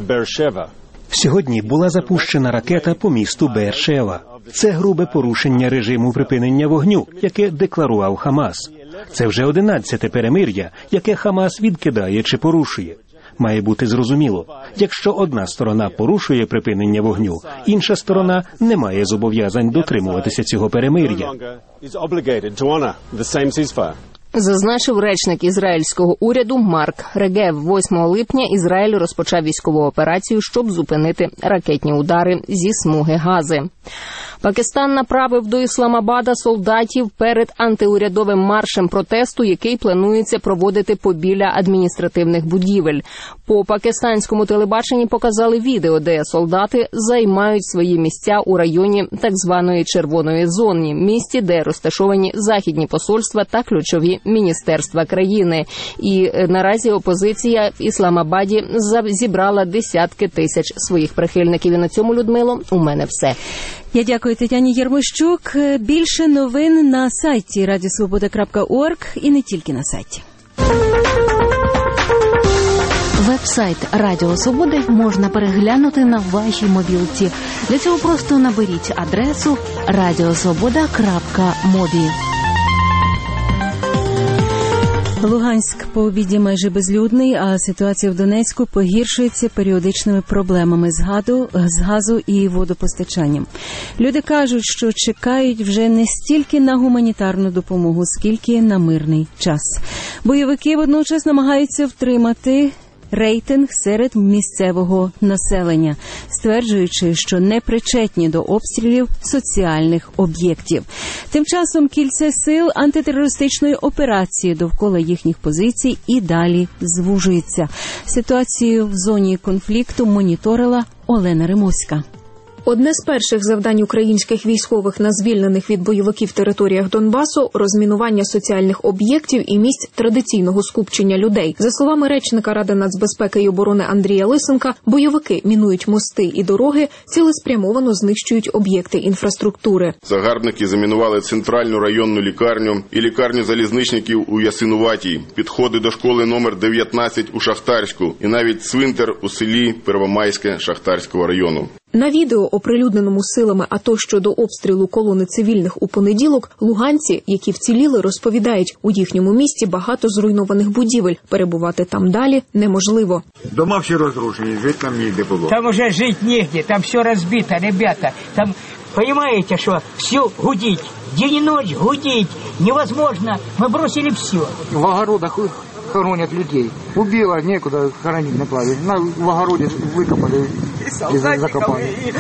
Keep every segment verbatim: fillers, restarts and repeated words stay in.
Сьогодні була запущена ракета по місту Беер-Шева. Це грубе порушення режиму припинення вогню, яке декларував Хамас. Це вже одинадцяте перемир'я, яке Хамас відкидає чи порушує. Має бути зрозуміло, якщо одна сторона порушує припинення вогню, інша сторона не має зобов'язань дотримуватися цього перемир'я. Зазначив речник ізраїльського уряду Марк Регев. восьмого липня Ізраїль розпочав військову операцію, щоб зупинити ракетні удари зі смуги Гази. Пакистан направив до Ісламабада солдатів перед антиурядовим маршем протесту, який планується проводити побіля адміністративних будівель. По пакистанському телебаченні показали відео, де солдати займають свої місця у районі так званої «червоної зони», місті, де розташовані західні посольства та ключові міністерства країни. І наразі опозиція в Ісламабаді зібрала десятки тисяч своїх прихильників. І на цьому, Людмило, у мене все. Я дякую Тетяні Єрмощук. Більше новин на сайті радіо свобода крапка орг і не тільки на сайті. Веб-сайт Радіо Свободи можна переглянути на вашій мобілці. Для цього просто наберіть адресу радіосвобода крапка мобі. Луганськ по обіді майже безлюдний, а ситуація в Донецьку погіршується періодичними проблемами з газу, з газу і водопостачанням. Люди кажуть, що чекають вже не стільки на гуманітарну допомогу, скільки на мирний час. Бойовики водночас намагаються втримати рейтинг серед місцевого населення, стверджуючи, що не причетні до обстрілів соціальних об'єктів. Тим часом кільце сил антитерористичної операції довкола їхніх позицій і далі звужується. Ситуацію в зоні конфлікту моніторила Олена Римоська. Одне з перших завдань українських військових на звільнених від бойовиків територіях Донбасу – розмінування соціальних об'єктів і місць традиційного скупчення людей. За словами речника Ради нацбезпеки і оборони Андрія Лисенка, бойовики мінують мости і дороги, цілеспрямовано знищують об'єкти інфраструктури. Загарбники замінували центральну районну лікарню і лікарню залізничників у Ясинуватій, підходи до школи номер дев'ятнадцять у Шахтарську і навіть цвинтар у селі Первомайське Шахтарського району. На відео, оприлюдненому силами АТО щодо обстрілу колони цивільних у понеділок, луганці, які вціліли, розповідають, у їхньому місті багато зруйнованих будівель. Перебувати там далі неможливо. Дома всі розрушені, жити там ніде було. Там уже жити негде, там все розбито, ребята. Там, понимаете, що все гудить, день і ніч гудить, невозможно. Ми бросили все. В огородах хоронят людей. Убило, некуда хоронить на плаве. На, в огороде выкопали и закопали.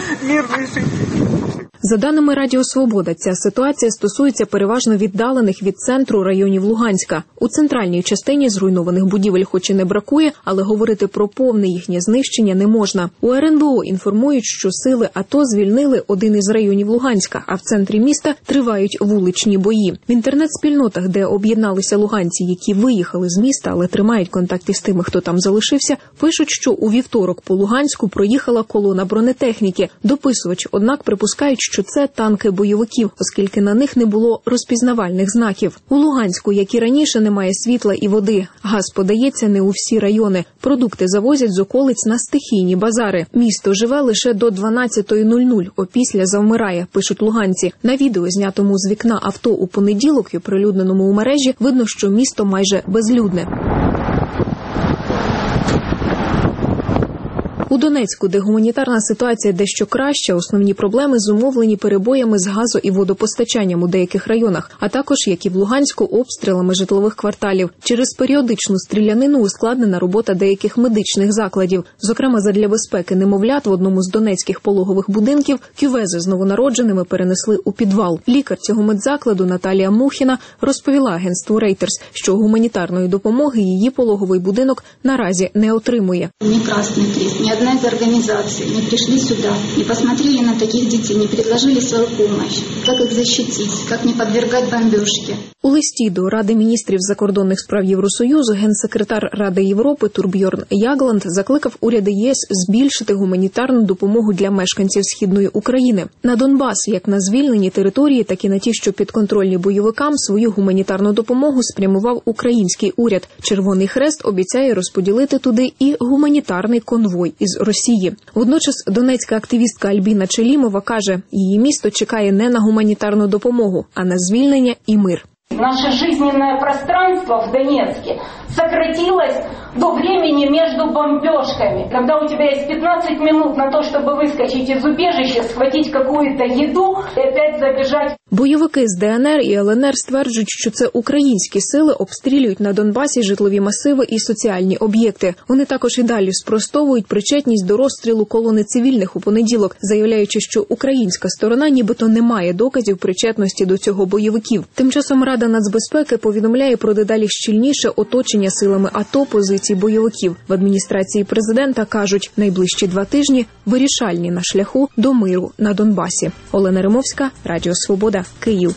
За даними Радіо Свобода, ця ситуація стосується переважно віддалених від центру районів Луганська. У центральній частині зруйнованих будівель хоч і не бракує, але говорити про повне їхнє знищення не можна. У ер ен бе о інформують, що сили АТО звільнили один із районів Луганська, а в центрі міста тривають вуличні бої. В інтернет-спільнотах, де об'єдналися луганці, які виїхали з міста, але тримають контакти з тими, хто там залишився, пишуть, що у вівторок по Луганську проїхала колона бронетехніки. Дописувач, однак, припускають, що це танки бойовиків, оскільки на них не було розпізнавальних знаків. У Луганську, як і раніше, немає світла і води. Газ подається не у всі райони. Продукти завозять з околиць на стихійні базари. Місто живе лише до дванадцятої нуль-нуль, опісля завмирає, пишуть луганці. На відео, знятому з вікна авто у понеділок і оприлюдненому у мережі, видно, що місто майже безлюдне. У Донецьку, де гуманітарна ситуація дещо краща, основні проблеми зумовлені перебоями з газо- і водопостачанням у деяких районах, а також, як і в Луганську, обстрілами житлових кварталів. Через періодичну стрілянину ускладнена робота деяких медичних закладів. Зокрема, задля безпеки немовлят в одному з донецьких пологових будинків кювези з новонародженими перенесли у підвал. Лікар цього медзакладу Наталія Мухіна розповіла агентству Reuters, що гуманітарної допомоги її пологовий будинок наразі не отримує. Ні Красний Хрест, ні одна из организаций не пришли сюда, не посмотрели на таких детей, не предложили свою помощь, как их защитить, как не подвергать бомбежке. У листі до Ради міністрів закордонних справ Євросоюзу генсекретар Ради Європи Турбьорн Ягланд закликав уряди ЄС збільшити гуманітарну допомогу для мешканців Східної України. На Донбас, як на звільнені території, так і на ті, що підконтрольні бойовикам, свою гуманітарну допомогу спрямував український уряд. Червоний Хрест обіцяє розподілити туди і гуманітарний конвой із із Росії. Водночас донецька активістка Альбіна Челімова каже, її місто чекає не на гуманітарну допомогу, а на звільнення і мир. Наше жизненное пространство в Донецке сократилось до времени между бомбежками. Когда у тебя есть пятнадцать минут на то, чтобы выскочить из убежища, схватить какую-то еду и опять забежать. Бойовики з Де Ен Ер і Ел Ен Ер стверджують, що це українські сили обстрілюють на Донбасі житлові масиви і соціальні об'єкти. Вони також і далі спростовують причетність до розстрілу колони цивільних у понеділок, заявляючи, що українська сторона нібито не має доказів причетності до цього бойовиків. Тим часом Рада нацбезпеки повідомляє про дедалі щільніше оточення силами АТО позицій бойовиків. В адміністрації президента кажуть, найближчі два тижні вирішальні на шляху до миру на Донбасі. Олена Римовська, Радіо Свобода, Київ.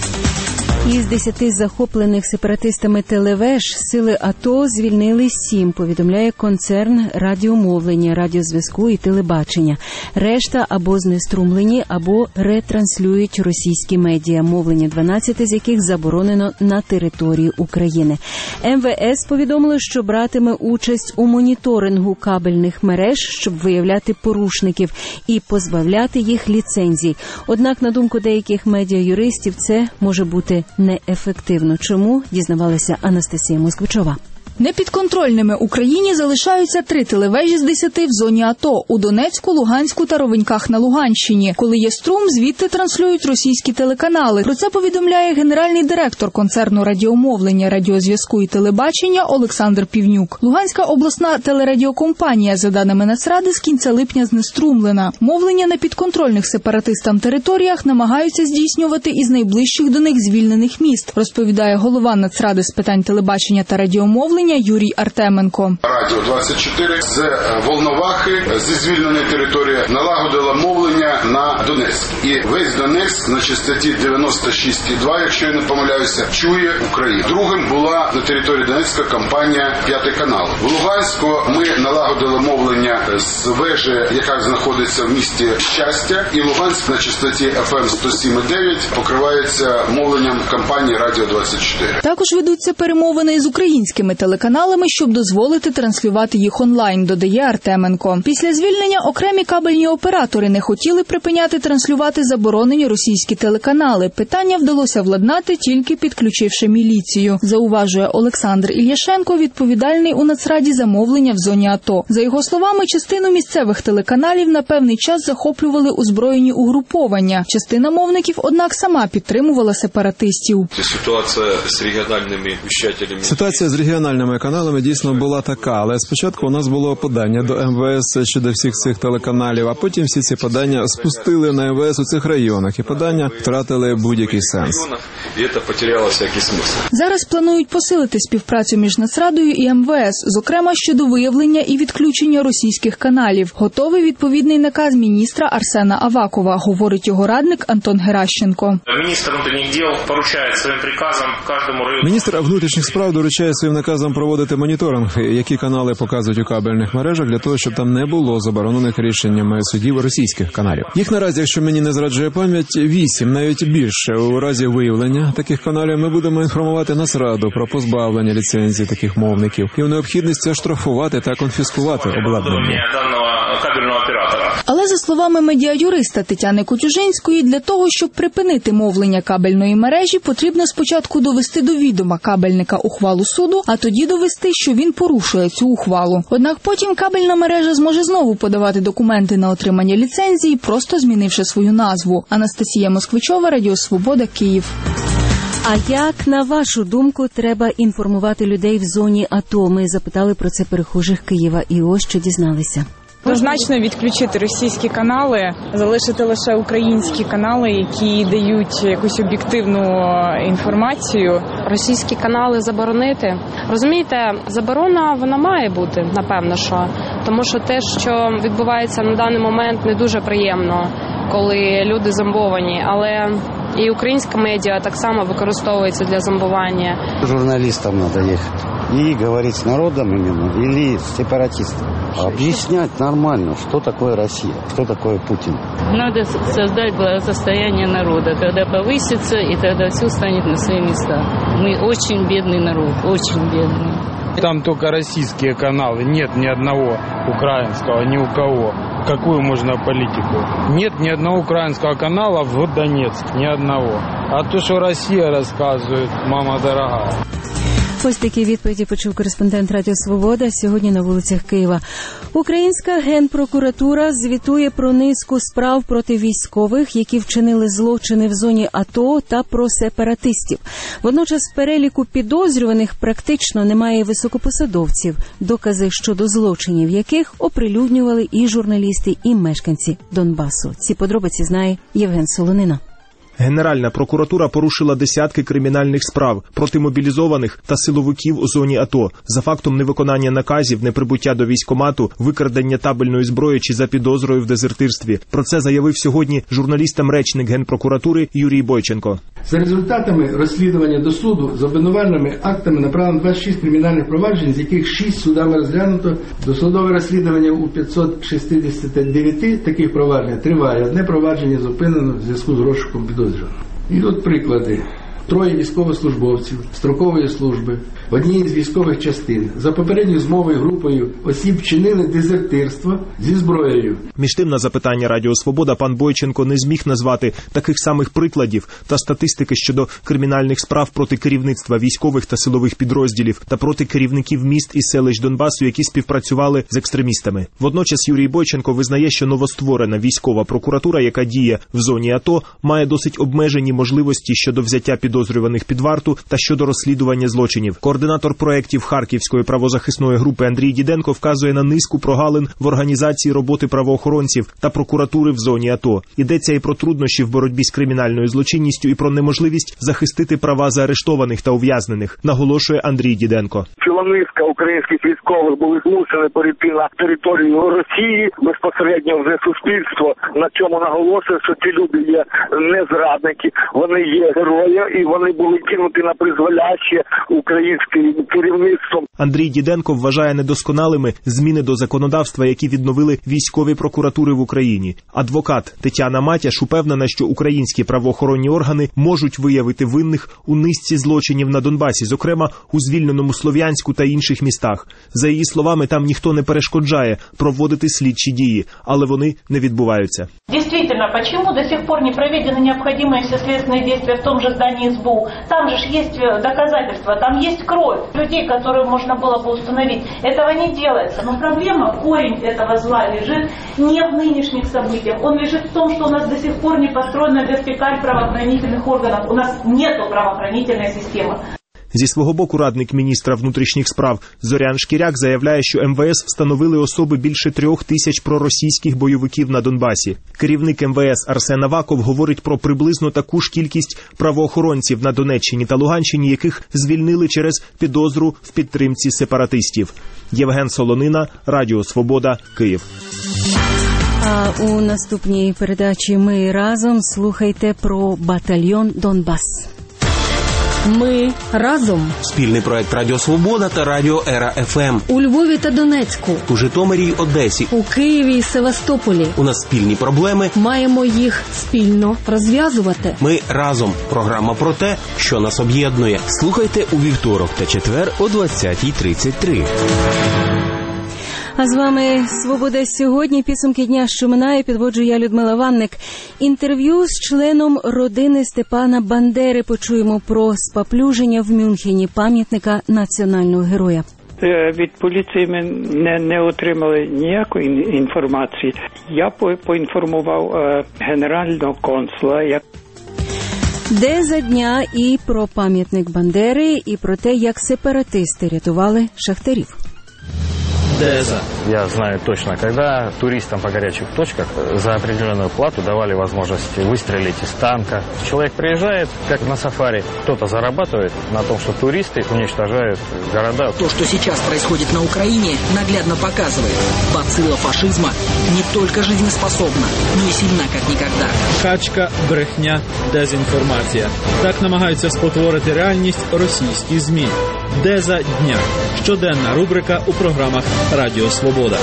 Із десяти захоплених сепаратистами телевеж сили АТО звільнили сім, повідомляє концерн радіомовлення, радіозв'язку і телебачення. Решта або знеструмлені, або ретранслюють російські медіа, мовлення дванадцяти з яких заборонено на території України. Ем Ве Ес повідомило, що братиме участь у моніторингу кабельних мереж, щоб виявляти порушників і позбавляти їх ліцензій. Однак, на думку деяких медіа-юристів, це може бути неефективно. Чому? Дізнавалася Анастасія Москвичова. Непідконтрольними Україні залишаються три телевежі з десяти в зоні АТО – у Донецьку, Луганську та Ровеньках на Луганщині. Коли є струм, звідти транслюють російські телеканали. Про це повідомляє генеральний директор концерну радіомовлення, радіозв'язку і телебачення Олександр Півнюк. Луганська обласна телерадіокомпанія, за даними Нацради, з кінця липня знеструмлена. Мовлення на підконтрольних сепаратистам територіях намагаються здійснювати із найближчих до них звільнених міст, розповідає голова Нацради з питань телебачення та радіомовлення Юрій Артеменко. Радіо двадцять чотири з Волновахи, зі звільненої території, налагодила мовлення на Донецьк. І весь Донецьк на частоті дев'яносто шість і два, якщо я не помиляюся, чує Україну. Другим була на території Донецька компанія «П'ятий канал». В Луганську ми налагодили мовлення з вежі, яка знаходиться в місті Щастя. І Луганськ на частоті еф ем сто сім і дев'ять покривається мовленням компанії Радіо двадцять чотири. Також ведуться перемовини з українськими телеканалами, щоб дозволити транслювати їх онлайн, додає Артеменко. Після звільнення окремі кабельні оператори не хотіли припиняти транслювати заборонені російські телеканали. Питання вдалося владнати, тільки підключивши міліцію, зауважує Олександр Ільяшенко, відповідальний у Нацраді за мовлення в зоні АТО. За його словами, частину місцевих телеканалів на певний час захоплювали озброєні угруповання. Частина мовників, однак, сама підтримувала сепаратистів. Ситуація з регіональними віщателями. Ситуація з регіональними каналами дійсно була така, але спочатку у нас було подання до ем ве ес щодо всіх цих телеканалів, а потім всі ці подання спустили на ем ве ес у цих районах, і подання втратили будь-який сенс. І це потеряло всякий смисл. Зараз планують посилити співпрацю між Нацрадою і ем ве ес, зокрема щодо виявлення і відключення російських каналів. Готовий відповідний наказ міністра Арсена Авакова, говорить його радник Антон Геращенко. Міністр внутрішніх діл поручає своїм приказом кожному району. Міністр внутрішніх справ доручає своїм наказом проводити моніторинг, які канали показують у кабельних мережах, для того, щоб там не було заборонених рішеннями судів російських каналів. Їх наразі, якщо мені не зраджує пам'ять, вісім, навіть більше. У разі виявлення таких каналів ми будемо інформувати Нацраду про позбавлення ліцензії таких мовників і в необхідності оштрафувати та конфіскувати обладнання. Але, за словами медіа-юриста Тетяни Котюжинської, для того, щоб припинити мовлення кабельної мережі, потрібно спочатку довести до відома кабельника ухвалу суду, а тоді довести, що він порушує цю ухвалу. Однак потім кабельна мережа зможе знову подавати документи на отримання ліцензії, просто змінивши свою назву. Анастасія Москвичова, Радіо Свобода, Київ. А як, на вашу думку, треба інформувати людей в зоні АТО? Ми запитали про це перехожих Києва, і ось що дізналися. Однозначно відключити російські канали, залишити лише українські канали, які дають якусь об'єктивну інформацію. Російські канали заборонити. Розумієте, заборона вона має бути, напевно, що. Тому що те, що відбувається на даний момент, не дуже приємно, коли люди зомбовані. Але і українська медіа так само використовується для зомбування. Журналістам треба їхати. и говорить с народом именно или с сепаратистами. Объяснять нормально, что такое Россия, что такое Путин. Надо создать благосостояние народа. Тогда повысится, и тогда все станет на свои места. Мы очень бедный народ, очень бедный. Там только российские каналы, нет ни одного украинского, ни у кого. Какую можно политику? Нет ни одного украинского канала в Донецк, ни одного. А то, что Россия рассказывает, мама дорогая. Ось такі відповіді почув кореспондент Радіо Свобода сьогодні на вулицях Києва. Українська Генпрокуратура звітує про низку справ проти військових, які вчинили злочини в зоні АТО та про сепаратистів. Водночас в переліку підозрюваних практично немає високопосадовців, докази щодо злочинів яких оприлюднювали і журналісти, і мешканці Донбасу. Ці подробиці знає Євген Солонина. Генеральна прокуратура порушила десятки кримінальних справ проти мобілізованих та силовиків у зоні АТО за фактом невиконання наказів, неприбуття до військкомату, викрадення табельної зброї чи за підозрою в дезертирстві. Про це заявив сьогодні журналістам речник Генпрокуратури Юрій Бойченко. За результатами розслідування до суду з обвинувальними актами направлено двадцять шість кримінальних проваджень, з яких шість судами розглянуто. Досудове розслідування у п'ятсот шістдесят дев'ять таких проваджень триває. Одне провадження зупинено в зв'язку з розшуком підозрюваного. І от приклади. Троє військовослужбовців строкової служби в одній з військових частин за попередньою змовою групою осіб вчинили дезертирство зі зброєю. Між тим, на запитання Радіо Свобода пан Бойченко не зміг назвати таких самих прикладів та статистики щодо кримінальних справ проти керівництва військових та силових підрозділів та проти керівників міст і селищ Донбасу, які співпрацювали з екстремістами. Водночас Юрій Бойченко визнає, що новостворена військова прокуратура, яка діє в зоні АТО, має досить обмежені можливості щодо взяття під підозрюваних під варту та щодо розслідування злочинів. Координатор проєктів Харківської правозахисної групи Андрій Діденко вказує на низку прогалин в організації роботи правоохоронців та прокуратури в зоні АТО. Йдеться і про труднощі в боротьбі з кримінальною злочинністю, і про неможливість захистити права заарештованих та ув'язнених, наголошує Андрій Діденко. Ціла низка українських військових були змушені перейти на територію Росії. Безпосередньо вже суспільство на цьому наголошує, що ці люди є не зрадники, вони є герої, і вони були кинуті на призволяще українським керівництвом. Андрій Діденко вважає недосконалими зміни до законодавства, які відновили військові прокуратури в Україні. Адвокат Тетяна Матяш упевнена, що українські правоохоронні органи можуть виявити винних у низці злочинів на Донбасі, зокрема у звільненому Слов'янську та інших містах. За її словами, там ніхто не перешкоджає проводити слідчі дії, але вони не відбуваються. Дійсно, чому до сих пор не проведені необхідні всі слідчі дії в тому ж здании СБУ? Там же есть доказательства, там есть кровь людей, которые можно было бы установить. Этого не делается. Но проблема, корень этого зла лежит не в нынешних событиях. Он лежит в том, что у нас до сих пор не построена вертикаль правоохранительных органов. У нас нет правоохранительной системы. Зі свого боку радник міністра внутрішніх справ Зорян Шкіряк заявляє, що ем ве ес встановили особи більше трьох тисяч проросійських бойовиків на Донбасі. Керівник ем ве ес Арсен Аваков говорить про приблизно таку ж кількість правоохоронців на Донеччині та Луганщині, яких звільнили через підозру в підтримці сепаратистів. Євген Солонина, Радіо Свобода, Київ. А у наступній передачі «Ми разом» слухайте про батальйон «Донбас». Ми разом. Спільний проект Радіо Свобода та Радіо Ера еф ем. У Львові та Донецьку. У Житомирі й Одесі. У Києві і Севастополі. У нас спільні проблеми. Маємо їх спільно розв'язувати. Ми разом. Програма про те, що нас об'єднує. Слухайте у вівторок та четвер о двадцятій тридцять три. А з вами «Свобода сьогодні». Підсумки дня, що минає, підводжу я, Людмила Ванник. Інтерв'ю з членом родини Степана Бандери почуємо про спаплюження в Мюнхені пам'ятника національного героя. Від поліції ми не, не отримали ніякої інформації. Я по, поінформував е, генерального консула. Як... Де за дня і про пам'ятник Бандери, і про те, як сепаратисти рятували шахтарів. ДЭЗа. Я знаю точно, когда туристам по горячих точках за определенную плату давали возможность выстрелить из танка. Человек приезжает, как на сафари, кто-то зарабатывает на том, что туристы уничтожают города. То, что сейчас происходит на Украине, наглядно показывает. Бацилла фашизма не только жизнеспособна, но и сильна, как никогда. Качка, брехня, дезінформація. Так намагаються спотворити реальність російські ЗМІ. Деза дня. Щоденна рубрика у програмах Радіо Свобода.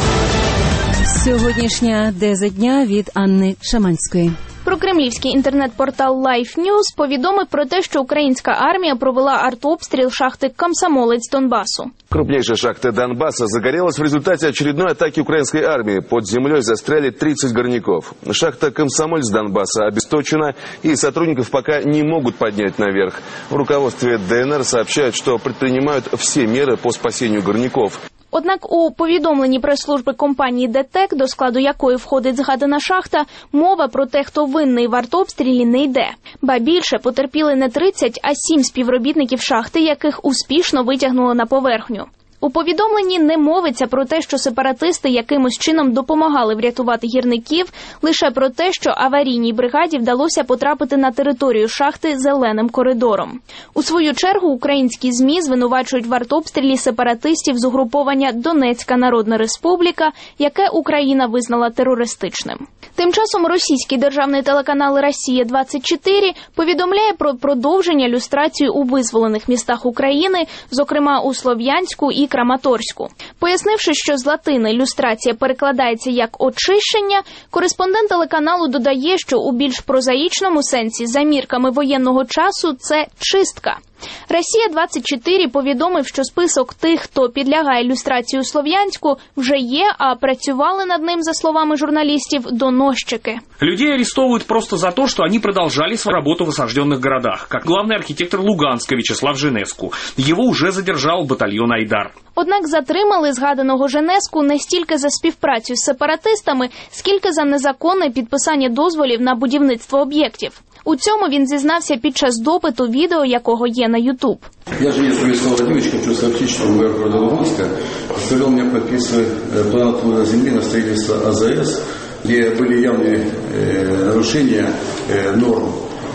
Сьогоднішня Деза дня від Анни Шаманської. Прокремлівський інтернет-портал Life News повідомив про те, що українська армія провела артобстріл шахти «Комсомолець» Донбасу. Крупнейшая шахта Донбасса загорелась в результате очередной атаки украинской армии. Под землей застряли тридцать горняков. Шахта «Комсомолец» Донбасса обесточена, и сотрудников пока не могут поднять наверх. В руководстве ДНР сообщают, что предпринимают все меры по спасению горняков. Однак у повідомленні прес-служби компанії «ДТЕК», до складу якої входить згадана шахта, мова про те, хто винний в артобстрілі, не йде. Ба більше, потерпіли не тридцять, а сім співробітників шахти, яких успішно витягнуло на поверхню. У повідомленні не мовиться про те, що сепаратисти якимось чином допомагали врятувати гірників, лише про те, що аварійній бригаді вдалося потрапити на територію шахти зеленим коридором. У свою чергу українські ЗМІ звинувачують в артобстрілі сепаратистів з угруповання «Донецька Народна Республіка», яке Україна визнала терористичним. Тим часом російський державний телеканал «Росія двадцять чотири» повідомляє про продовження люстрації у визволених містах України, зокрема у Слов'янську і Краматорську. Пояснивши, що з латини люстрація перекладається як «очищення», кореспондент телеканалу додає, що у більш прозаїчному сенсі за мірками воєнного часу це чистка. «Росія двадцять чотири» повідомив, що список тих, хто підлягає люстрації у Слов'янську, вже є, а працювали над ним, за словами журналістів, доносчики. Людей арестовывают просто за то, что они продолжали свою работу в осажденных городах, как главный архитектор Луганска Вячеслав Женеску. Его уже задержал батальон «Айдар». Однак затримали згаданого Женеску не стільки за співпрацю з сепаратистами, скільки за незаконне підписання дозволів на будівництво об'єктів. У цьому він зізнався під час допиту, відео якого є на YouTube. Я жене Станислава Владимировича, хочу сообщить, что мэр города Луганска заставил меня подписывать план отвода земли на строительство АЗС, где были явные э, нарушения э, норм,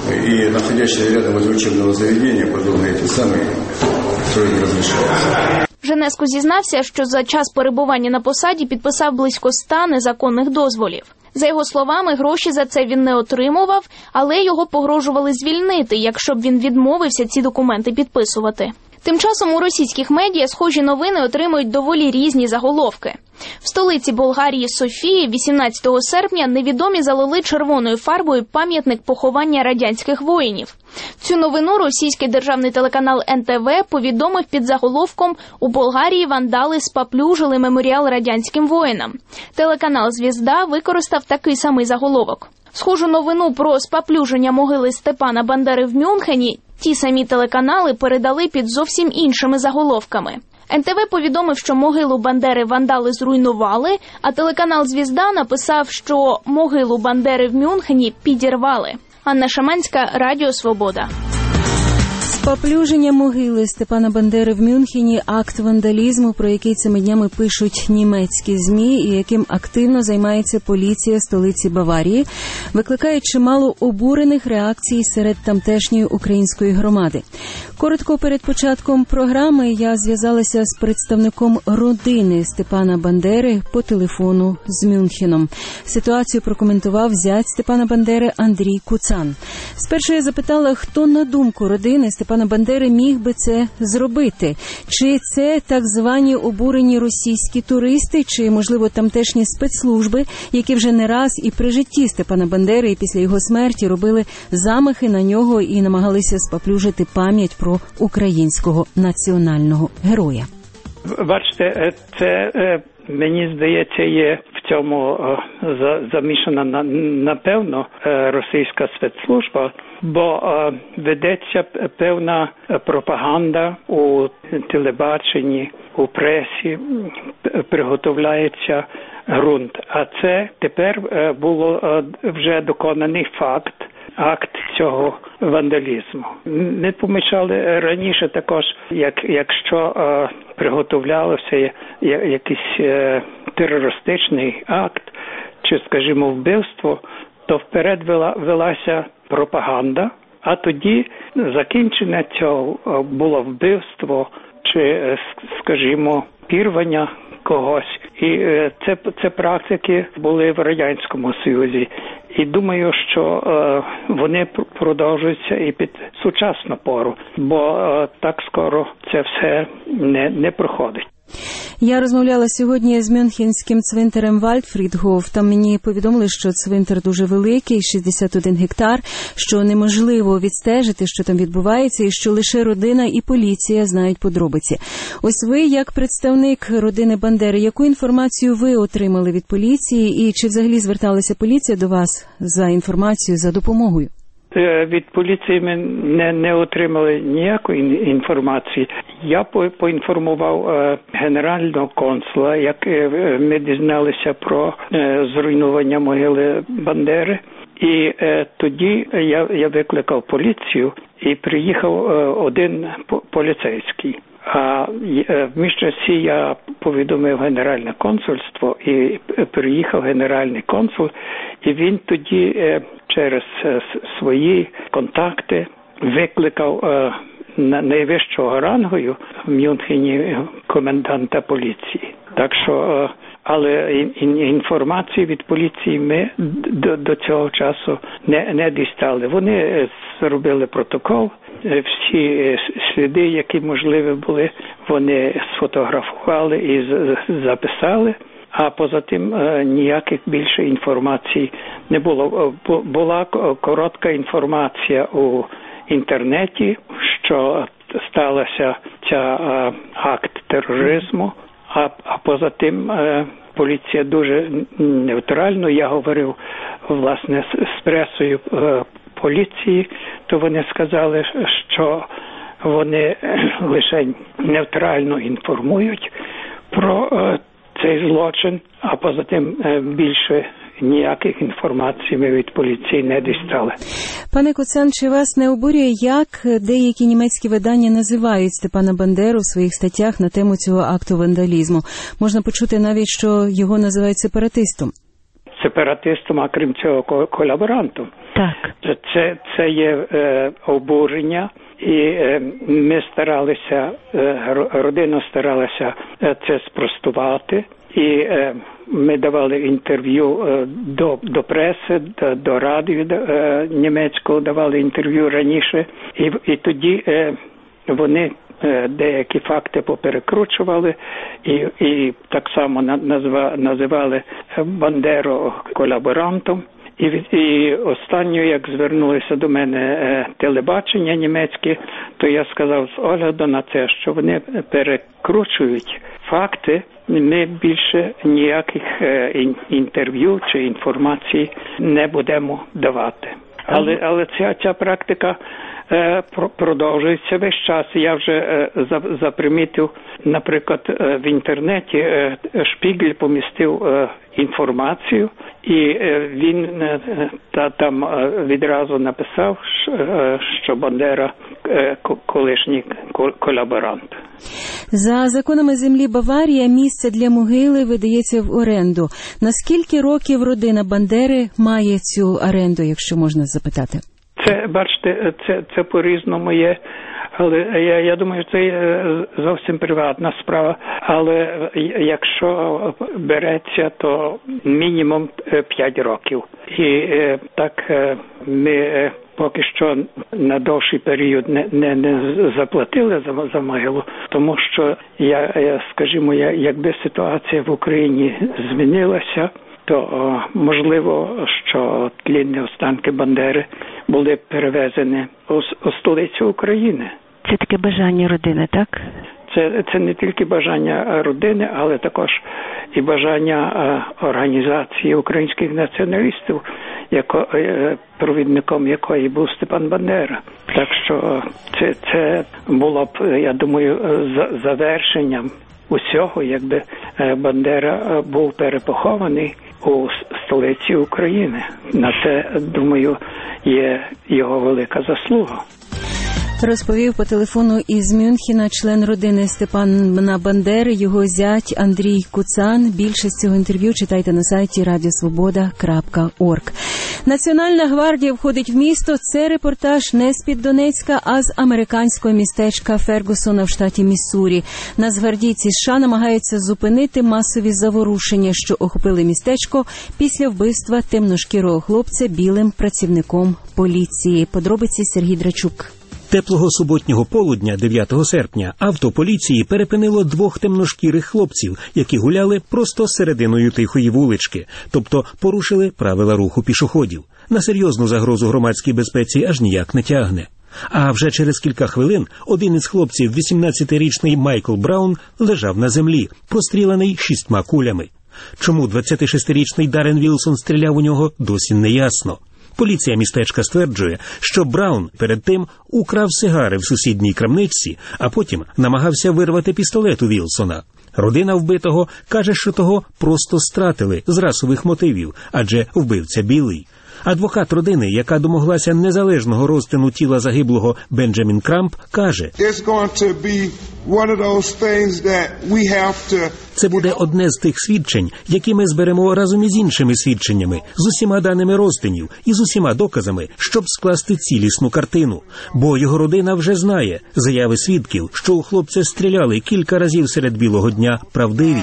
и находящиеся рядом возле учебного заведения подобные эти самые строить не разрешаются. Женеску зізнався, що за час перебування на посаді підписав близько ста незаконних дозволів. За його словами, гроші за це він не отримував, але його погрожували звільнити, якщо б він відмовився ці документи підписувати. Тим часом у російських медіа схожі новини отримують доволі різні заголовки. В столиці Болгарії Софії вісімнадцятого серпня невідомі залили червоною фарбою пам'ятник поховання радянських воїнів. Цю новину російський державний телеканал ен те ве повідомив під заголовком «У Болгарії вандали спаплюжили меморіал радянським воїнам». Телеканал «Звізда» використав такий самий заголовок. Схожу новину про спаплюження могили Степана Бандери в Мюнхені ті самі телеканали передали під зовсім іншими заголовками. ен те ве повідомив, що могилу Бандери вандали зруйнували, а телеканал «Звізда» написав, що могилу Бандери в Мюнхені підірвали. Анна Шаманська, Радіо Свобода. Спаплюження могили Степана Бандери в Мюнхені – акт вандалізму, про який цими днями пишуть німецькі ЗМІ і яким активно займається поліція столиці Баварії, викликає чимало обурених реакцій серед тамтешньої української громади. Коротко перед початком програми я зв'язалася з представником родини Степана Бандери по телефону з Мюнхеном. Ситуацію прокоментував зять Степана Бандери Андрій Куцан. Спершу я запитала, хто, на думку родини Степана Бандери, міг би це зробити. Чи це так звані обурені російські туристи, чи, можливо, тамтешні спецслужби, які вже не раз і при житті Степана Бандери, і після його смерті робили замахи на нього і намагалися спаплюжити пам'ять про українського національного героя. Бачите, це, мені здається, є в цьому замішана, напевно, російська спецслужба, бо ведеться певна пропаганда у телебаченні, у пресі, приготовляється ґрунт. А це тепер було вже доконаний факт, акт цього вандалізму. Не помічали раніше також, як якщо е, приготовлялося якийсь е, терористичний акт, чи, скажімо, вбивство, то вперед вела, велася пропаганда, а тоді закінчення цього було вбивство, чи, скажімо, пірвання когось. І це, це практики були в Радянському Союзі. І думаю, що е, вони продовжуються і під сучасну пору, бо е, так скоро це все не, не проходить. Я розмовляла сьогодні з мюнхенським цвинтарем Вальдфрідгоф. Там мені повідомили, що цвинтар дуже великий, шістдесят один гектар, що неможливо відстежити, що там відбувається, і що лише родина і поліція знають подробиці. Ось ви, як представник родини Бандери, яку інформацію ви отримали від поліції, і чи взагалі зверталася поліція до вас за інформацією, за допомогою? Від поліції ми не, не отримали ніякої інформації. Я по, поінформував е, генерального консула, як е, ми дізналися про е, зруйнування могили Бандери. І е, тоді я, я викликав поліцію і приїхав е, один поліцейський. А в міжчасі я повідомив Генеральне консульство і приїхав Генеральний консул, і він тоді через свої контакти викликав на найвищого рангою в Мюнхені коменданта поліції. Так що, але інформації від поліції ми до, до цього часу не, не дістали. Вони зробили протокол, всі сліди, які можливі були, вони сфотографували і записали, а поза тим ніяких більше інформацій не було. Була коротка інформація у інтернеті, що сталося ця акт тероризму, а, а поза тим поліція дуже нейтрально. Я говорив, власне, з пресою поліції, то вони сказали, що вони лише нейтрально інформують про цей злочин, а поза тим більше ніяких інформацій ми від поліції не дістали. Пане Куцян, чи вас не обурює, як деякі німецькі видання називають Степана Бандеру в своїх статтях на тему цього акту вандалізму? Можна почути навіть, що його називають сепаратистом. Сепаратистом, а крім цього, колаборантом. Так. Це, це є е, обурення, і е, ми старалися, е, родина старалася е, це спростувати. І е, ми давали інтерв'ю е, до, до преси, до, до радіо е, німецького, давали інтерв'ю раніше. І, і тоді е, вони е, деякі факти поперекручували і, і так само назва, називали Бандеру колаборантом. І, і останньою, як звернулися до мене е, телебачення німецьке, то я сказав з огляду на це, що вони перекручують факти, ми більше ніяких е, інтерв'ю чи інформації не будемо давати. Але, але ця, ця практика е, продовжується весь час. Я вже е, запримітив, наприклад, е, в інтернеті е, Шпігель помістив е, інформацію, і е, він е, та, там е, відразу написав, е, що Бандера е, колишній колаборант. За законами землі Баварія місце для могили видається в оренду. Наскільки років родина Бандери має цю оренду, якщо можна запитати? Це, бачите, це, це по-різному є, але я, я думаю, це зовсім приватна справа. Але якщо береться, то мінімум п'ять років. І так ми поки що на довший період не, не, не заплатили за, за могилу, тому що, я, я скажімо, я, якби ситуація в Україні змінилася, то о, можливо, що тлінні останки Бандери були перевезені у, у столицю України. Це таке бажання родини, так? Це, це не тільки бажання родини, але також і бажання е, організації українських націоналістів, яко, е, провідником якої був Степан Бандера. Так що це, це було б, я думаю, за, завершенням усього, якби е, Бандера був перепохований у столиці України. На це, думаю, є його велика заслуга. Розповів по телефону із Мюнхена член родини Степана Бандери, його зять Андрій Куцан. Більше з цього інтерв'ю читайте на сайті радіосвобода крапка орг. Національна гвардія входить в місто. Це репортаж не з-під Донецька, а з американського містечка Фергусона в штаті Міссурі. Нацгвардійці США намагаються зупинити масові заворушення, що охопили містечко після вбивства темношкірого хлопця білим працівником поліції. Подробиці Сергій Драчук. Теплого суботнього полудня, дев'ятого серпня, авто поліції перепинило двох темношкірих хлопців, які гуляли просто серединою тихої вулички, тобто порушили правила руху пішоходів. На серйозну загрозу громадській безпеці аж ніяк не тягне. А вже через кілька хвилин один із хлопців, вісімнадцятирічний Майкл Браун, лежав на землі, простріляний шістьма кулями. Чому двадцятишестирічний Дарен Вілсон стріляв у нього, досі не ясно. Поліція містечка стверджує, що Браун перед тим украв сигари в сусідній крамничці, а потім намагався вирвати пістолет у Вілсона. Родина вбитого каже, що того просто стратили з расових мотивів, адже вбивця білий. Адвокат родини, яка домоглася незалежного розтину тіла загиблого Бенджамін Крамп, каже: це буде одне з тих свідчень, які ми зберемо разом із іншими свідченнями, з усіма даними розтинів і з усіма доказами, щоб скласти цілісну картину. Бо його родина вже знає, заяви свідків, що у хлопця стріляли кілька разів серед білого дня, правдиві.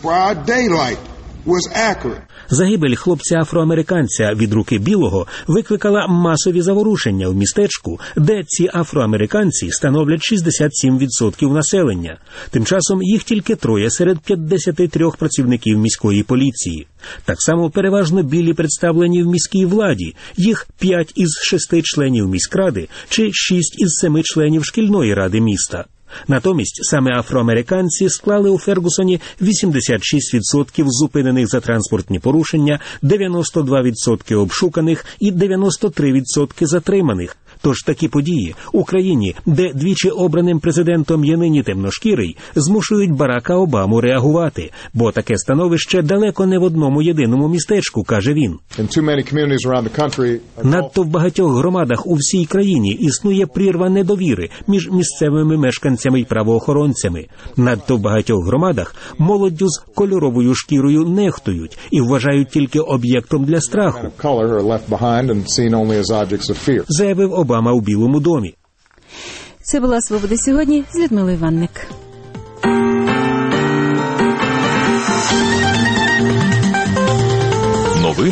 Загибель хлопця-афроамериканця від руки білого викликала масові заворушення в містечку, де ці афроамериканці становлять шістдесят сім відсотків населення. Тим часом їх тільки троє серед п'ятдесят три працівників міської поліції. Так само переважно білі представлені в міській владі. Їх п'ять із шести членів міськради чи шість із семи членів шкільної ради міста. Натомість саме афроамериканці склали у Фергусоні вісімдесят шість відсотків зупинених за транспортні порушення, дев'яносто два відсотки обшуканих і дев'яносто три відсотки затриманих. Тож такі події у країні, де двічі обраним президентом є нині темношкірий, змушують Барака Обаму реагувати, бо таке становище далеко не в одному єдиному містечку, каже він. Надто в багатьох громадах у всій країні існує прірва недовіри між місцевими мешканцями і правоохоронцями. Надто в багатьох громадах молоддю з кольоровою шкірою нехтують і вважають тільки об'єктом для страху, заявив Обама у Білому домі. Це була «Свобода сьогодні» з Людмилою Іванник.